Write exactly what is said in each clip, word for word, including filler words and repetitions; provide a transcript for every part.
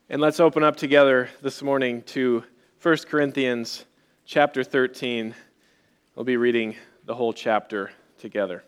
And let's open up together this morning to First Corinthians chapter thirteen. We'll be reading the whole chapter together.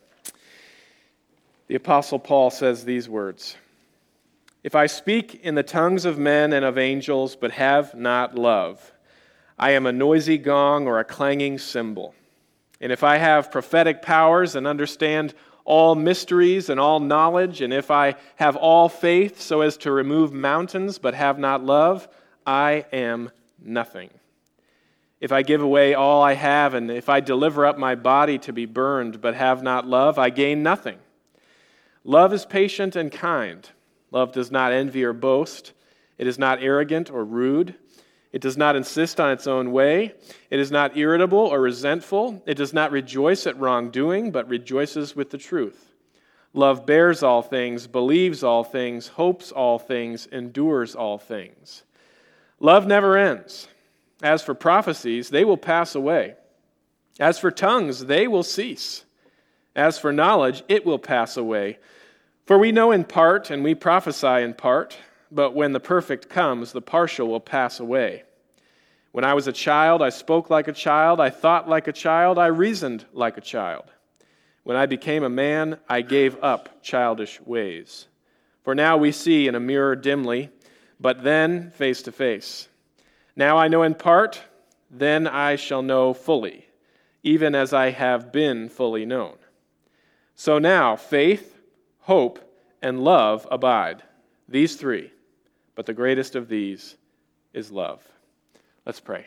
The Apostle Paul says these words, "If I speak in the tongues of men and of angels, but have not love, I am a noisy gong or a clanging cymbal. And if I have prophetic powers and understand all mysteries and all knowledge, and if I have all faith so as to remove mountains but have not love, I am nothing. If I give away all I have, and if I deliver up my body to be burned but have not love, I gain nothing. Love is patient and kind. Love does not envy or boast. It is not arrogant or rude. It does not insist on its own way. It is not irritable or resentful. It does not rejoice at wrongdoing, but rejoices with the truth. Love bears all things, believes all things, hopes all things, endures all things. Love never ends. As for prophecies, they will pass away. As for tongues, they will cease. As for knowledge, it will pass away. For we know in part, and we prophesy in part, but when the perfect comes, the partial will pass away. When I was a child, I spoke like a child, I thought like a child, I reasoned like a child. When I became a man, I gave up childish ways. For now we see in a mirror dimly, but then face to face. Now I know in part, then I shall know fully, even as I have been fully known. So now faith, hope, and love abide, these three. But the greatest of these is love." Let's pray.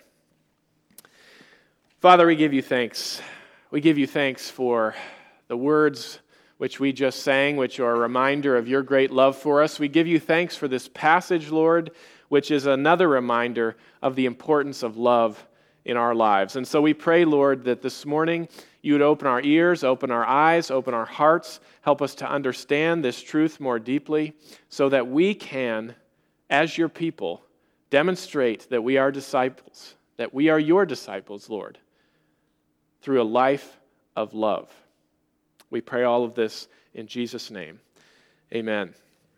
Father, we give you thanks. We give you thanks for the words which we just sang, which are a reminder of your great love for us. We give you thanks for this passage, Lord, which is another reminder of the importance of love in our lives. And so we pray, Lord, that this morning you would open our ears, open our eyes, open our hearts, help us to understand this truth more deeply so that we can, as your people, demonstrate that we are disciples, that we are your disciples, Lord, through a life of love. We pray all of this in Jesus' name. Amen.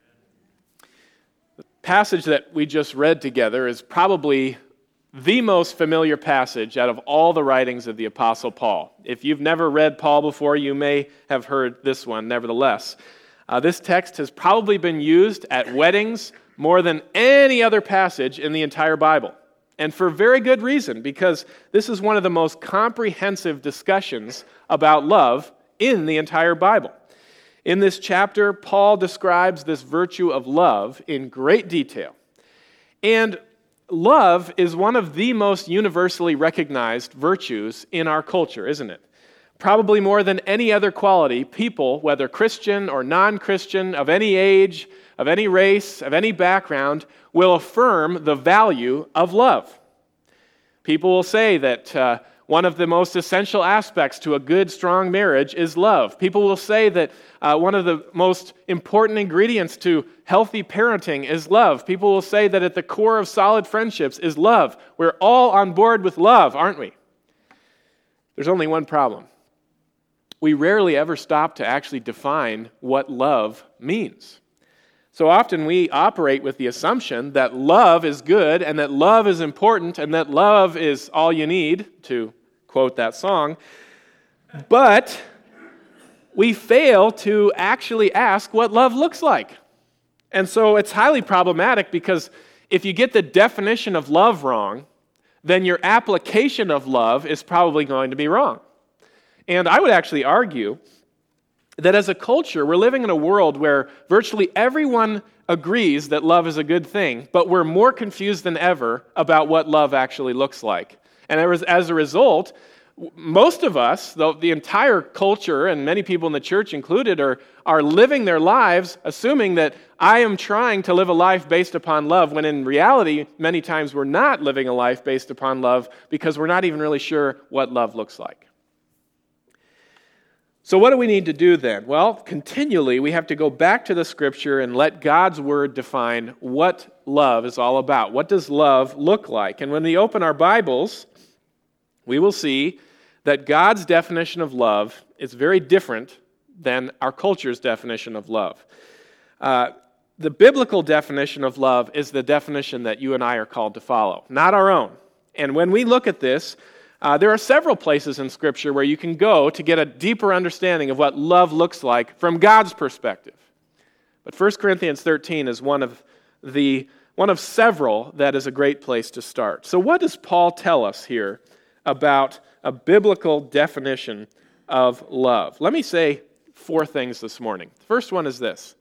The passage that we just read together is probably the most familiar passage out of all the writings of the Apostle Paul. If you've never read Paul before, you may have heard this one nevertheless. Uh, this text has probably been used at weddings more than any other passage in the entire Bible. And for very good reason, because this is one of the most comprehensive discussions about love in the entire Bible. In this chapter, Paul describes this virtue of love in great detail. And love is one of the most universally recognized virtues in our culture, isn't it? Probably more than any other quality, people, whether Christian or non-Christian, of any age, of any race, of any background, will affirm the value of love. People will say that uh, one of the most essential aspects to a good, strong marriage is love. People will say that uh, one of the most important ingredients to healthy parenting is love. People will say that at the core of solid friendships is love. We're all on board with love, aren't we? There's only one problem. We rarely ever stop to actually define what love means. So often we operate with the assumption that love is good and that love is important and that love is all you need, to quote that song. But we fail to actually ask what love looks like. And so it's highly problematic because if you get the definition of love wrong, then your application of love is probably going to be wrong. And I would actually argue that as a culture, we're living in a world where virtually everyone agrees that love is a good thing, but we're more confused than ever about what love actually looks like. And as a result, most of us, though the entire culture and many people in the church included, are, are living their lives assuming that I am trying to live a life based upon love, when in reality, many times we're not living a life based upon love because we're not even really sure what love looks like. So what do we need to do then? Well, continually we have to go back to the Scripture and let God's Word define what love is all about. What does love look like? And when we open our Bibles, we will see that God's definition of love is very different than our culture's definition of love. Uh, the biblical definition of love is the definition that you and I are called to follow, not our own. And when we look at this, uh, there are several places in Scripture where you can go to get a deeper understanding of what love looks like from God's perspective. But First Corinthians thirteen is one of the one of several that is a great place to start. So what does Paul tell us here about a biblical definition of love? Let me say four things this morning. The first one is this.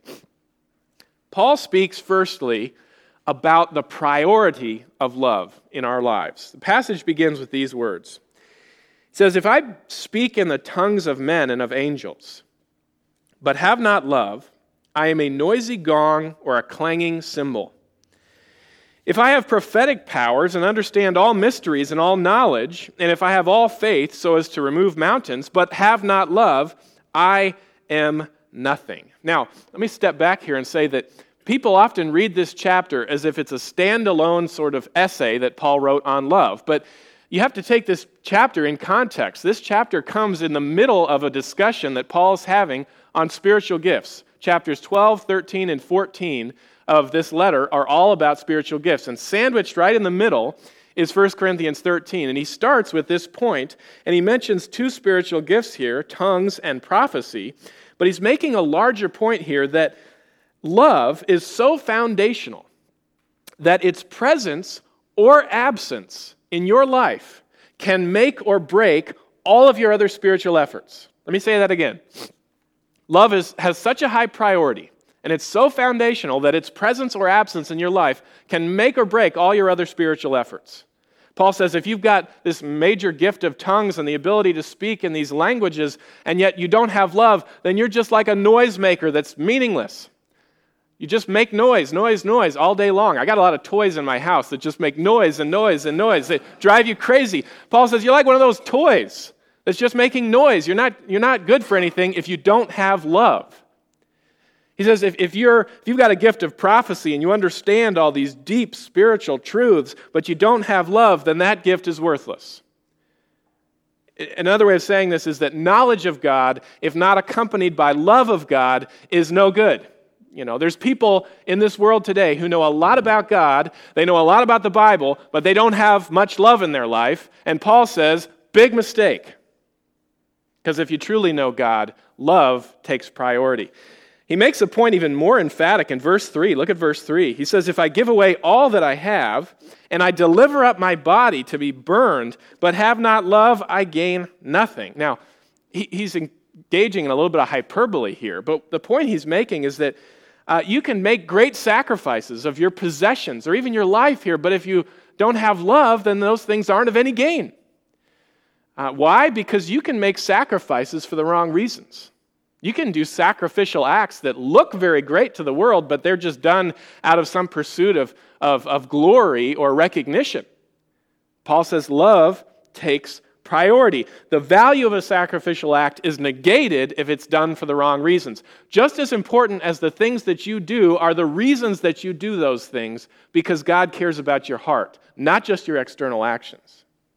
Paul speaks firstly about the priority of love in our lives. The passage begins with these words. It says, "If I speak in the tongues of men and of angels, but have not love, I am a noisy gong or a clanging cymbal. If I have prophetic powers and understand all mysteries and all knowledge, and if I have all faith so as to remove mountains, but have not love, I am nothing." Now, let me step back here and say that people often read this chapter as if it's a standalone sort of essay that Paul wrote on love. But you have to take this chapter in context. This chapter comes in the middle of a discussion that Paul is having on spiritual gifts. Chapters twelve, thirteen, and fourteen of this letter are all about spiritual gifts. And sandwiched right in the middle is First Corinthians thirteen. And he starts with this point, and he mentions two spiritual gifts here, tongues and prophecy. But he's making a larger point here that love is so foundational that its presence or absence in your life can make or break all of your other spiritual efforts. Let me say that again. Love is, has such a high priority, and it's so foundational that its presence or absence in your life can make or break all your other spiritual efforts. Paul says if you've got this major gift of tongues and the ability to speak in these languages, and yet you don't have love, then you're just like a noisemaker that's meaningless. You just make noise, noise, noise all day long. I got a lot of toys in my house that just make noise and noise and noise. They drive you crazy. Paul says you're like one of those toys that's just making noise. You're not, you're not good for anything if you don't have love. He says if, if, you're, if you've got a gift of prophecy and you understand all these deep spiritual truths, but you don't have love, then that gift is worthless. Another way of saying this is that knowledge of God, if not accompanied by love of God, is no good. You know, there's people in this world today who know a lot about God, they know a lot about the Bible, but they don't have much love in their life. And Paul says, big mistake. Because if you truly know God, love takes priority. He makes a point even more emphatic in verse three. Look at verse three. He says, "If I give away all that I have, and I deliver up my body to be burned, but have not love, I gain nothing." Now, he, he's engaging in a little bit of hyperbole here, but the point he's making is that uh, you can make great sacrifices of your possessions or even your life here, but if you don't have love, then those things aren't of any gain. Uh, why? Because you can make sacrifices for the wrong reasons. You can do sacrificial acts that look very great to the world, but they're just done out of some pursuit of, of, of glory or recognition. Paul says love takes priority. The value of a sacrificial act is negated if it's done for the wrong reasons. Just as important as the things that you do are the reasons that you do those things, because God cares about your heart, not just your external actions.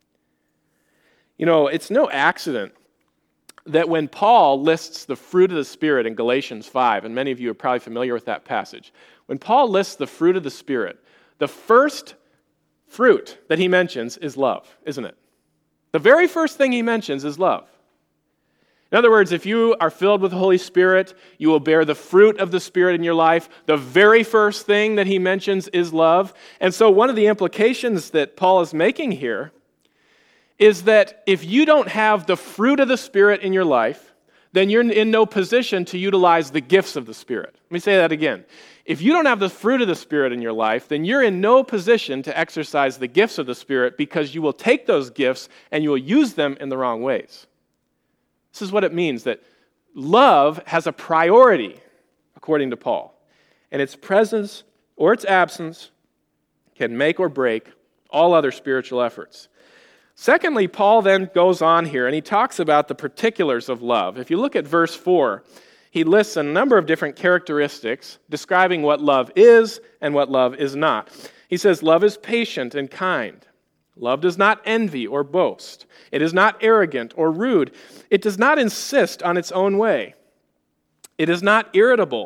You know, it's no accident that when Paul lists the fruit of the Spirit in Galatians five, and many of you are probably familiar with that passage, when Paul lists the fruit of the Spirit, the first fruit that he mentions is love, isn't it? The very first thing he mentions is love. In other words, if you are filled with the Holy Spirit, you will bear the fruit of the Spirit in your life. The very first thing that he mentions is love. And so one of the implications that Paul is making here is that if you don't have the fruit of the Spirit in your life, then you're in no position to utilize the gifts of the Spirit. Let me say that again. If you don't have the fruit of the Spirit in your life, then you're in no position to exercise the gifts of the Spirit, because you will take those gifts and you will use them in the wrong ways. This is what it means, that love has a priority, according to Paul, and its presence or its absence can make or break all other spiritual efforts. Secondly, Paul then goes on here and he talks about the particulars of love. If you look at verse four, he lists a number of different characteristics describing what love is and what love is not. He says, love is patient and kind. Love does not envy or boast. It is not arrogant or rude. It does not insist on its own way. It is not irritable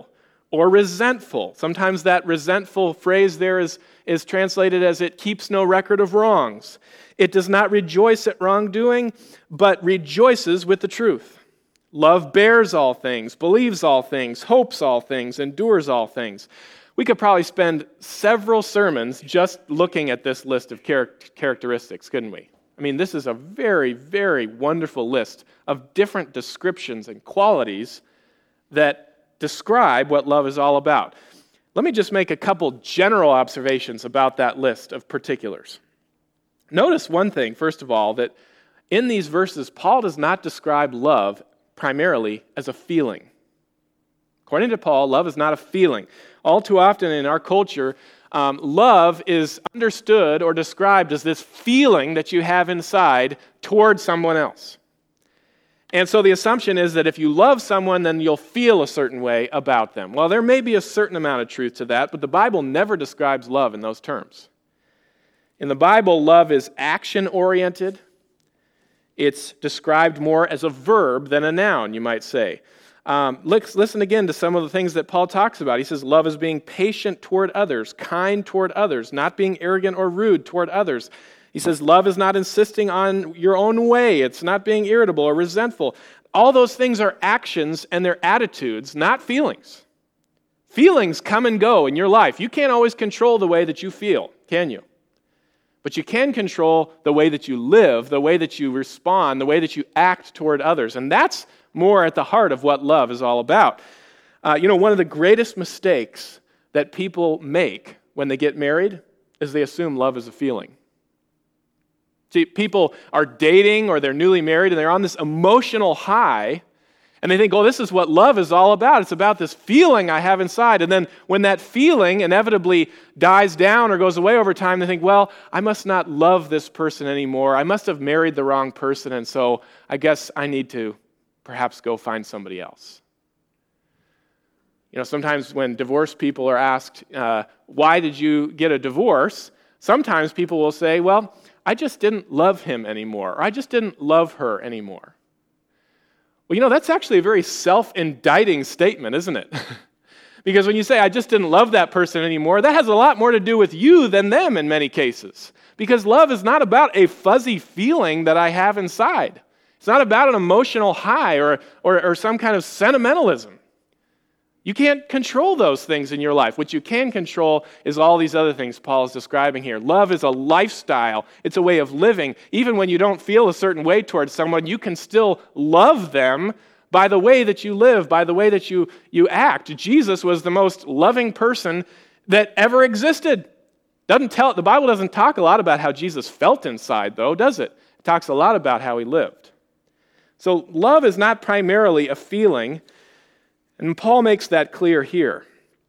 or resentful. Sometimes that resentful phrase there is, is translated as it keeps no record of wrongs. It does not rejoice at wrongdoing, but rejoices with the truth. Love bears all things, believes all things, hopes all things, endures all things. We could probably spend several sermons just looking at this list of char- characteristics, couldn't we? I mean, this is a very, very wonderful list of different descriptions and qualities that describe what love is all about. Let me just make a couple general observations about that list of particulars. Notice one thing, first of all, that in these verses, Paul does not describe love primarily as a feeling. According to Paul, love is not a feeling. All too often in our culture, um, love is understood or described as this feeling that you have inside toward someone else. And so the assumption is that if you love someone, then you'll feel a certain way about them. Well, there may be a certain amount of truth to that, but the Bible never describes love in those terms. In the Bible, love is action-oriented. It's described more as a verb than a noun, you might say. Um, let's listen again to some of the things that Paul talks about. He says, love is being patient toward others, kind toward others, not being arrogant or rude toward others. He says, love is not insisting on your own way. It's not being irritable or resentful. All those things are actions and they're attitudes, not feelings. Feelings come and go in your life. You can't always control the way that you feel, can you? But you can control the way that you live, the way that you respond, the way that you act toward others. And that's more at the heart of what love is all about. Uh, you know, one of the greatest mistakes that people make when they get married is they assume love is a feeling. See, people are dating or they're newly married and they're on this emotional high and they think, oh, this is what love is all about. It's about this feeling I have inside. And then when that feeling inevitably dies down or goes away over time, they think, well, I must not love this person anymore. I must have married the wrong person, and so I guess I need to perhaps go find somebody else. You know, sometimes when divorced people are asked, uh, why did you get a divorce? Sometimes people will say, well, I just didn't love him anymore, or I just didn't love her anymore. Well, you know, that's actually a very self-indicting statement, isn't it? Because when you say, I just didn't love that person anymore, that has a lot more to do with you than them in many cases. Because love is not about a fuzzy feeling that I have inside. It's not about an emotional high or, or, or some kind of sentimentalism. You can't control those things in your life. What you can control is all these other things Paul is describing here. Love is a lifestyle. It's a way of living. Even when you don't feel a certain way towards someone, you can still love them by the way that you live, by the way that you, you act. Jesus was the most loving person that ever existed. Doesn't tell, the Bible doesn't talk a lot about how Jesus felt inside, though, does it? It talks a lot about how he lived. So love is not primarily a feeling, and Paul makes that clear here.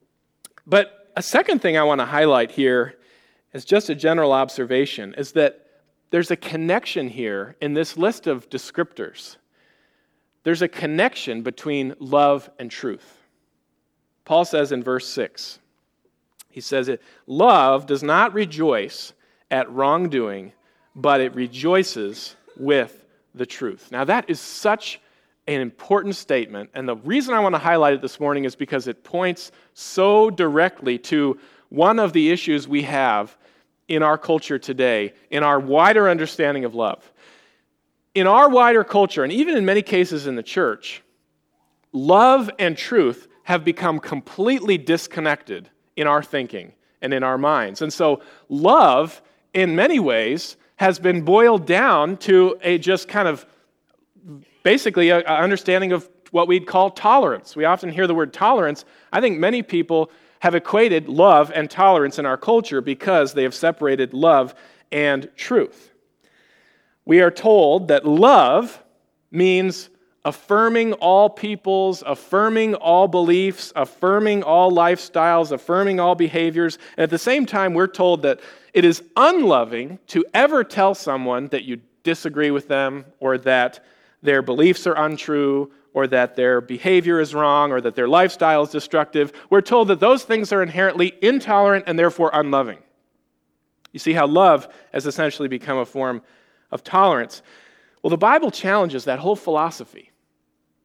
But a second thing I want to highlight here as just a general observation is that there's a connection here in this list of descriptors. There's a connection between love and truth. Paul says in verse six, he says, love does not rejoice at wrongdoing, but it rejoices with the truth. Now that is such an important statement, and the reason I want to highlight it this morning is because it points so directly to one of the issues we have in our culture today, in our wider understanding of love. In our wider culture, and even in many cases in the church, love and truth have become completely disconnected in our thinking and in our minds. And so love, in many ways, has been boiled down to a just kind of basically an understanding of what we'd call tolerance. We often hear the word tolerance. I think many people have equated love and tolerance in our culture because they have separated love and truth. We are told that love means affirming all peoples, affirming all beliefs, affirming all lifestyles, affirming all behaviors. And at the same time, we're told that it is unloving to ever tell someone that you disagree with them or that their beliefs are untrue or that their behavior is wrong or that their lifestyle is destructive. We're told that those things are inherently intolerant and therefore unloving. You see how love has essentially become a form of tolerance. Well, the Bible challenges that whole philosophy.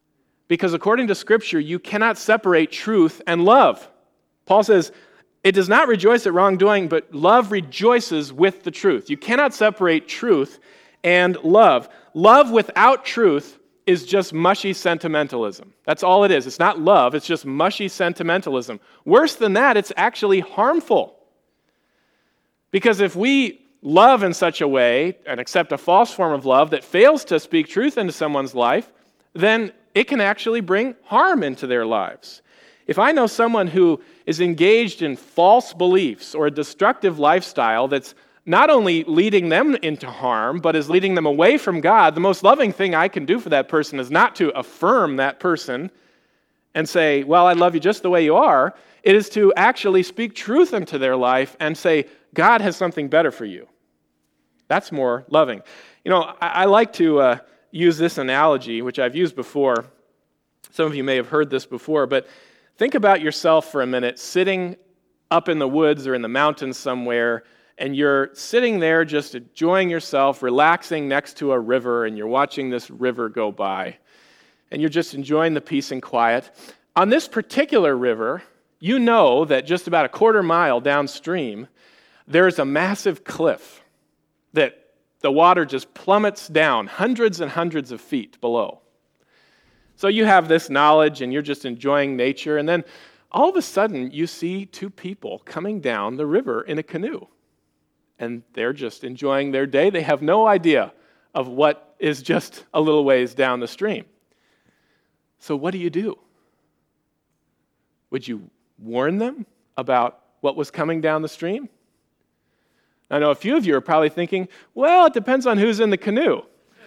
Because according to Scripture, you cannot separate truth and love. Paul says, it does not rejoice at wrongdoing, but love rejoices with the truth. You cannot separate truth and love. Love without truth is just mushy sentimentalism. That's all it is. It's not love, it's just mushy sentimentalism. Worse than that, it's actually harmful. Because if we love in such a way and accept a false form of love that fails to speak truth into someone's life, then it can actually bring harm into their lives. If I know someone who is engaged in false beliefs or a destructive lifestyle that's not only leading them into harm, but is leading them away from God, the most loving thing I can do for that person is not to affirm that person and say, well, I love you just the way you are. It is to actually speak truth into their life and say, God has something better for you. That's more loving. You know, I, I like to uh, use this analogy, which I've used before. Some of you may have heard this before, but think about yourself for a minute, sitting up in the woods or in the mountains somewhere, and you're sitting there just enjoying yourself, relaxing next to a river, and you're watching this river go by, and you're just enjoying the peace and quiet. On this particular river, you know that just about a quarter mile downstream, there's a massive cliff that the water just plummets down hundreds and hundreds of feet below. So you have this knowledge, and you're just enjoying nature, and then all of a sudden, you see two people coming down the river in a canoe. And they're just enjoying their day. They have no idea of what is just a little ways down the stream. So what do you do? Would you warn them about what was coming down the stream? I know a few of you are probably thinking, well, it depends on who's in the canoe.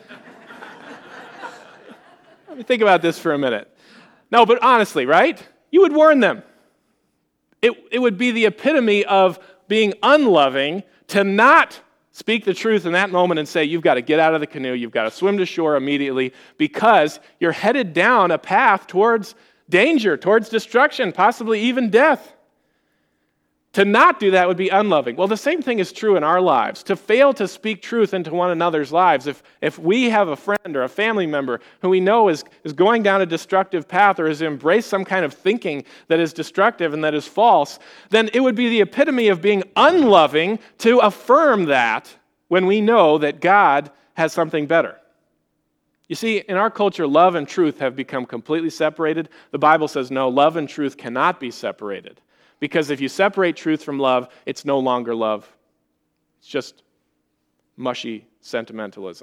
Let me think about this for a minute. No, but honestly, right? You would warn them. It, it would be the epitome of being unloving to not speak the truth in that moment and say, you've got to get out of the canoe, you've got to swim to shore immediately, because you're headed down a path towards danger, towards destruction, possibly even death. To not do that would be unloving. Well, the same thing is true in our lives. To fail to speak truth into one another's lives, if, if we have a friend or a family member who we know is, is going down a destructive path or has embraced some kind of thinking that is destructive and that is false, then it would be the epitome of being unloving to affirm that when we know that God has something better. You see, in our culture, love and truth have become completely separated. The Bible says, no, love and truth cannot be separated. Because if you separate truth from love, it's no longer love. It's just mushy sentimentalism.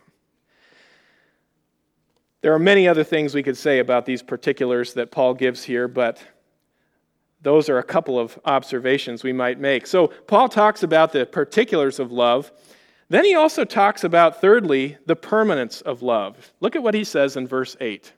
There are many other things we could say about these particulars that Paul gives here, but those are a couple of observations we might make. So Paul talks about the particulars of love. Then he also talks about, thirdly, the permanence of love. Look at what he says in verse eight.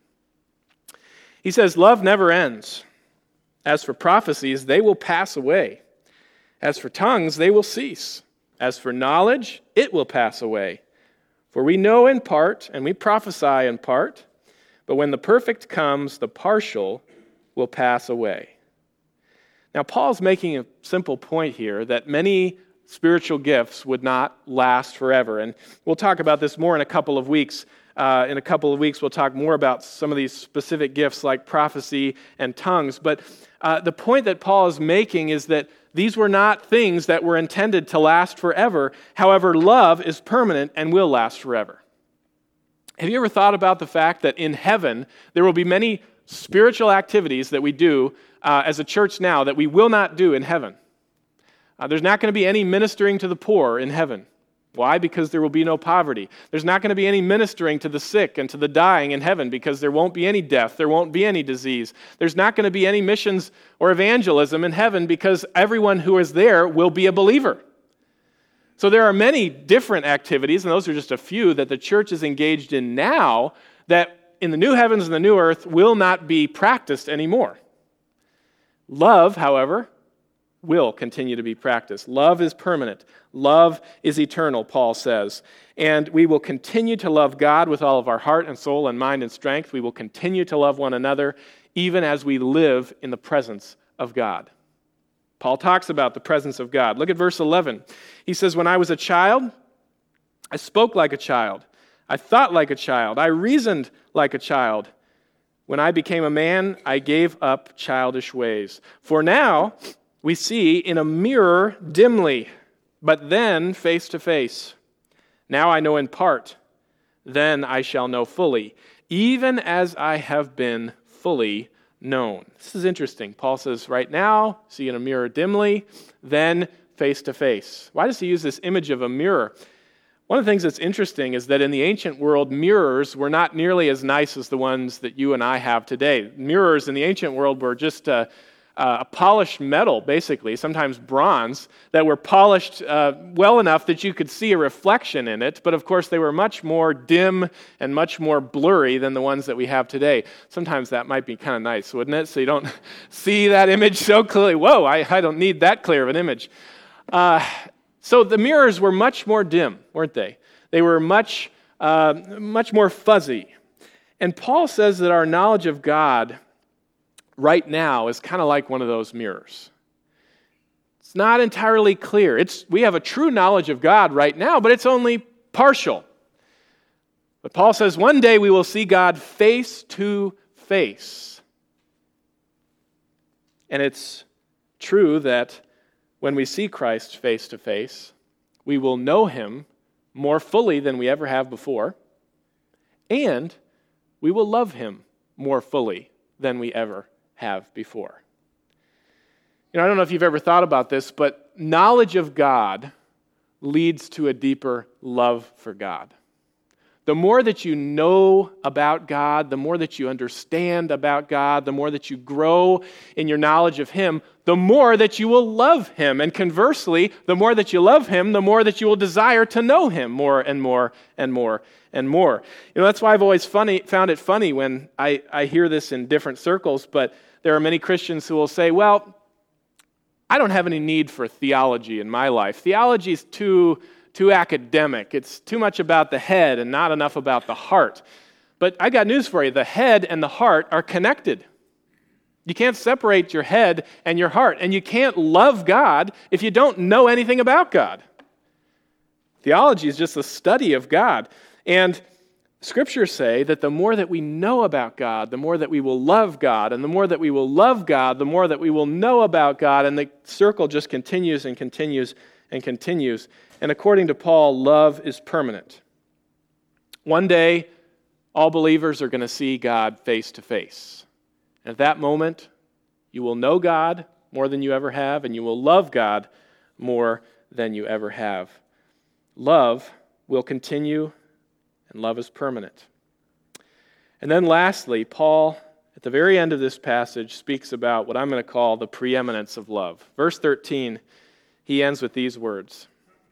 He says, love never ends. As for prophecies, they will pass away. As for tongues, they will cease. As for knowledge, it will pass away. For we know in part, and we prophesy in part, but when the perfect comes, the partial will pass away. Now, Paul's making a simple point here that many spiritual gifts would not last forever. And we'll talk about this more in a couple of weeks. Uh, in a couple of weeks, we'll talk more about some of these specific gifts like prophecy and tongues. But uh, the point that Paul is making is that these were not things that were intended to last forever. However, love is permanent and will last forever. Have you ever thought about the fact that in heaven, there will be many spiritual activities that we do uh, as a church now that we will not do in heaven? Uh, there's not going to be any ministering to the poor in heaven. Why? Because there will be no poverty. There's not going to be any ministering to the sick and to the dying in heaven because there won't be any death. There won't be any disease. There's not going to be any missions or evangelism in heaven because everyone who is there will be a believer. So there are many different activities, and those are just a few that the church is engaged in now that in the new heavens and the new earth will not be practiced anymore. Love, however, will continue to be practiced. Love is permanent. Love is eternal, Paul says. And we will continue to love God with all of our heart and soul and mind and strength. We will continue to love one another even as we live in the presence of God. Paul talks about the presence of God. Look at verse eleven. He says, when I was a child, I spoke like a child. I thought like a child. I reasoned like a child. When I became a man, I gave up childish ways. For now we see in a mirror dimly, but then face to face. Now I know in part, then I shall know fully, even as I have been fully known. This is interesting. Paul says, right now, see in a mirror dimly, then face to face. Why does he use this image of a mirror? One of the things that's interesting is that in the ancient world, mirrors were not nearly as nice as the ones that you and I have today. Mirrors in the ancient world were just uh, uh, a polished metal, basically, sometimes bronze, that were polished uh, well enough that you could see a reflection in it, but of course they were much more dim and much more blurry than the ones that we have today. Sometimes that might be kind of nice, wouldn't it? So you don't see that image so clearly. Whoa, I, I don't need that clear of an image. Uh, so the mirrors were much more dim, weren't they? They were much, uh, much more fuzzy. And Paul says that our knowledge of God right now is kind of like one of those mirrors. It's not entirely clear. It's, we have a true knowledge of God right now, but it's only partial. But Paul says one day we will see God face to face. And it's true that when we see Christ face to face, we will know him more fully than we ever have before, and we will love him more fully than we ever have before. You know, I don't know if you've ever thought about this, but knowledge of God leads to a deeper love for God. The more that you know about God, the more that you understand about God, the more that you grow in your knowledge of him, the more that you will love him. And conversely, the more that you love him, the more that you will desire to know him more and more and more and more. You know, that's why I've always funny, found it funny when I, I hear this in different circles, but there are many Christians who will say, well, I don't have any need for theology in my life. Theology is too... too academic. It's too much about the head and not enough about the heart. But I got news for you. The head and the heart are connected. You can't separate your head and your heart, and you can't love God if you don't know anything about God. Theology is just a study of God. And Scriptures say that the more that we know about God, the more that we will love God, and the more that we will love God, the more that we will know about God, and the circle just continues and continues and continues. And according to Paul, love is permanent. One day, all believers are going to see God face to face. And at that moment, you will know God more than you ever have, and you will love God more than you ever have. Love will continue, and love is permanent. And then lastly, Paul, at the very end of this passage, speaks about what I'm going to call the preeminence of love. Verse thirteen, he ends with these words.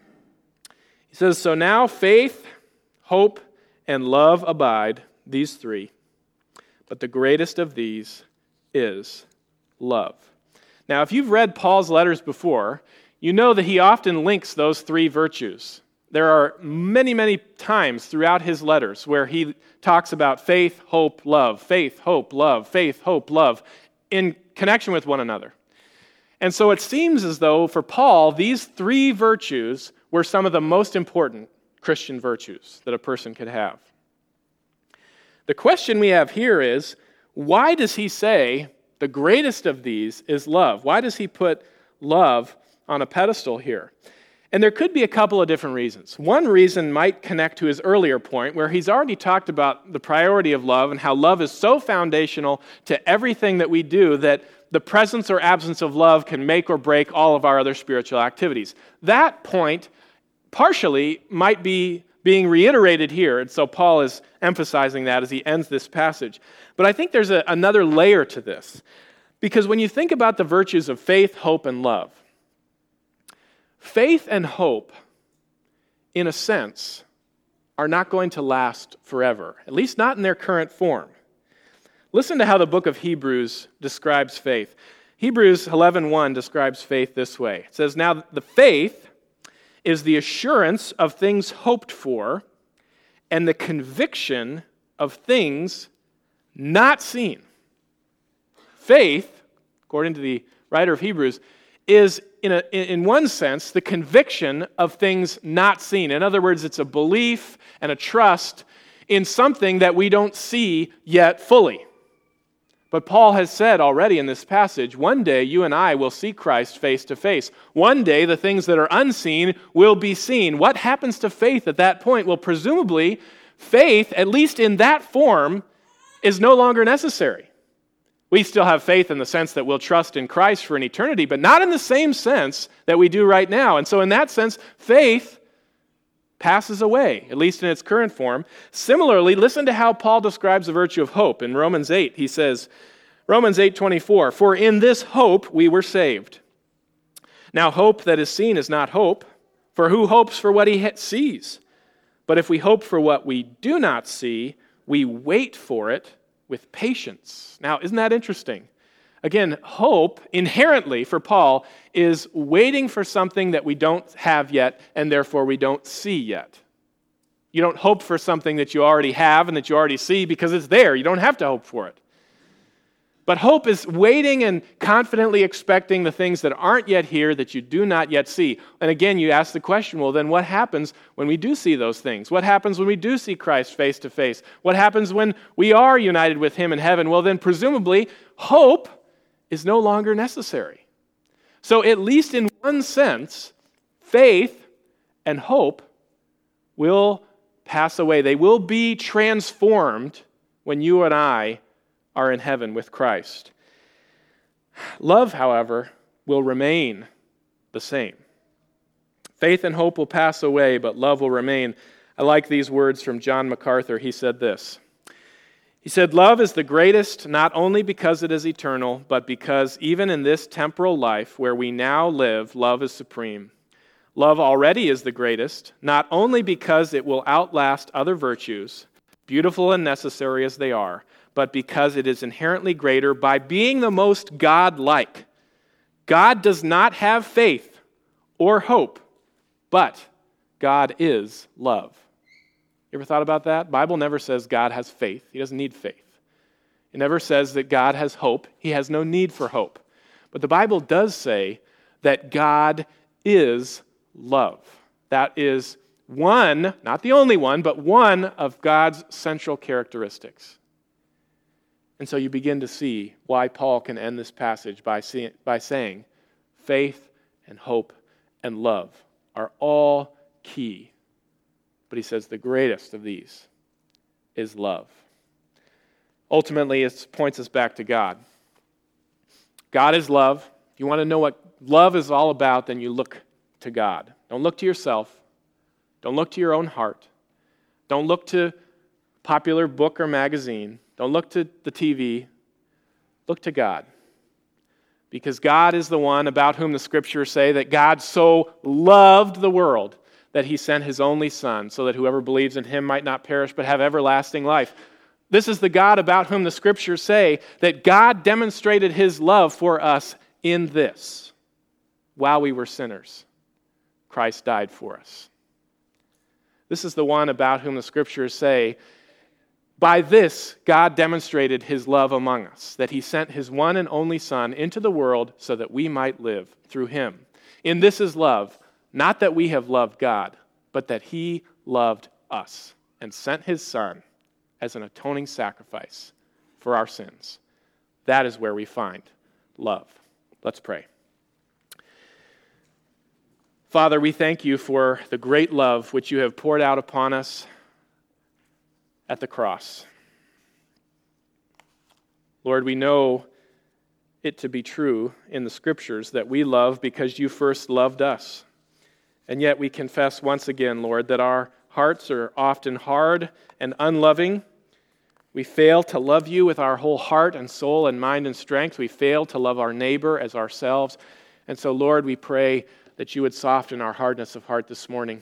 He says, so now faith, hope, and love abide, these three, but the greatest of these is love. Now, if you've read Paul's letters before, you know that he often links those three virtues. There are many, many times throughout his letters where he talks about faith, hope, love, faith, hope, love, faith, hope, love, in connection with one another. And so it seems as though for Paul, these three virtues were some of the most important Christian virtues that a person could have. The question we have here is, why does he say the greatest of these is love? Why does he put love on a pedestal here? And there could be a couple of different reasons. One reason might connect to his earlier point, where he's already talked about the priority of love and how love is so foundational to everything that we do that the presence or absence of love can make or break all of our other spiritual activities. That point partially might be being reiterated here, and so Paul is emphasizing that as he ends this passage. But I think there's a, another layer to this, because when you think about the virtues of faith, hope, and love, faith and hope, in a sense, are not going to last forever, at least not in their current form. Listen to how the book of Hebrews describes faith. Hebrews eleven one describes faith this way. It says, now the faith is the assurance of things hoped for and the conviction of things not seen. Faith, according to the writer of Hebrews, is in a, in one sense the conviction of things not seen. In other words, it's a belief and a trust in something that we don't see yet fully. But Paul has said already in this passage, one day you and I will see Christ face to face. One day the things that are unseen will be seen. What happens to faith at that point? Well, presumably, faith, at least in that form, is no longer necessary. We still have faith in the sense that we'll trust in Christ for an eternity, but not in the same sense that we do right now. And so in that sense, faith passes away, at least in its current form. Similarly, listen to how Paul describes the virtue of hope. In Romans eight, he says, Romans eight twenty-four, "For in this hope we were saved. Now hope that is seen is not hope, for who hopes for what he sees? But if we hope for what we do not see, we wait for it with patience." Now, isn't that interesting? Again, hope, inherently for Paul, is waiting for something that we don't have yet, and therefore we don't see yet. You don't hope for something that you already have and that you already see because it's there. You don't have to hope for it. But hope is waiting and confidently expecting the things that aren't yet here, that you do not yet see. And again, you ask the question, well, then what happens when we do see those things? What happens when we do see Christ face to face? What happens when we are united with him in heaven? Well, then presumably, hope is no longer necessary. So at least in one sense, faith and hope will pass away. They will be transformed when you and I are in heaven with Christ. Love, however, will remain the same. Faith and hope will pass away, but love will remain. I like these words from John MacArthur. He said this. He said, "Love is the greatest not only because it is eternal, but because even in this temporal life where we now live, love is supreme. Love already is the greatest, not only because it will outlast other virtues, beautiful and necessary as they are, but because it is inherently greater by being the most God-like. God does not have faith or hope, but God is love." You ever thought about that? The Bible never says God has faith. He doesn't need faith. It never says that God has hope. He has no need for hope. But the Bible does say that God is love. That is one, not the only one, but one of God's central characteristics. And so you begin to see why Paul can end this passage by, see, by saying faith and hope and love are all key. But he says the greatest of these is love. Ultimately, it points us back to God. God is love. If you want to know what love is all about, then you look to God. Don't look to yourself. Don't look to your own heart. Don't look to a popular book or magazine. Don't look to the T V. Look to God. Because God is the one about whom the Scriptures say that God so loved the world that he sent his only Son so that whoever believes in him might not perish but have everlasting life. This is the God about whom the Scriptures say that God demonstrated his love for us in this. While we were sinners, Christ died for us. This is the one about whom the Scriptures say, by this God demonstrated his love among us, that he sent his one and only Son into the world so that we might live through him. In this is love, not that we have loved God, but that he loved us and sent his Son as an atoning sacrifice for our sins. That is where we find love. Let's pray. Father, we thank you for the great love which you have poured out upon us at the cross. Lord, we know it to be true in the Scriptures that we love because you first loved us. And yet we confess once again, Lord, that our hearts are often hard and unloving. We fail to love you with our whole heart and soul and mind and strength. We fail to love our neighbor as ourselves. And so, Lord, we pray that you would soften our hardness of heart this morning.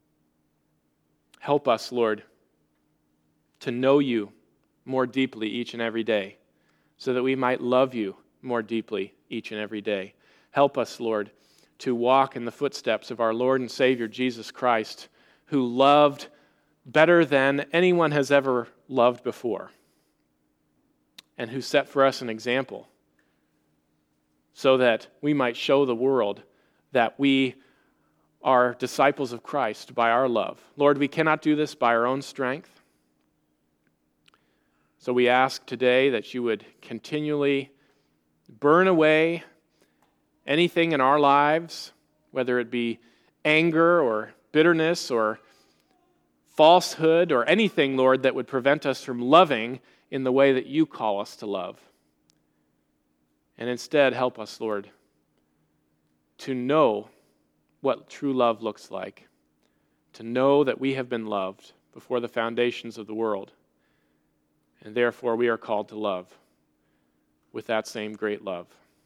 Help us, Lord, to know you more deeply each and every day, so that we might love you more deeply each and every day. Help us, Lord, to walk in the footsteps of our Lord and Savior, Jesus Christ, who loved better than anyone has ever loved before, and who set for us an example so that we might show the world that we are disciples of Christ by our love. Lord, we cannot do this by our own strength. So we ask today that you would continually burn away anything in our lives, whether it be anger or bitterness or falsehood or anything, Lord, that would prevent us from loving in the way that you call us to love. And instead, help us, Lord, to know what true love looks like, to know that we have been loved before the foundations of the world, and therefore we are called to love with that same great love.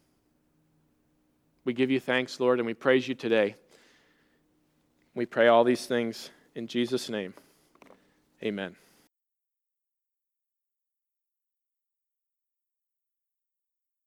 We give you thanks, Lord, and we praise you today. We pray all these things in Jesus' name. Amen.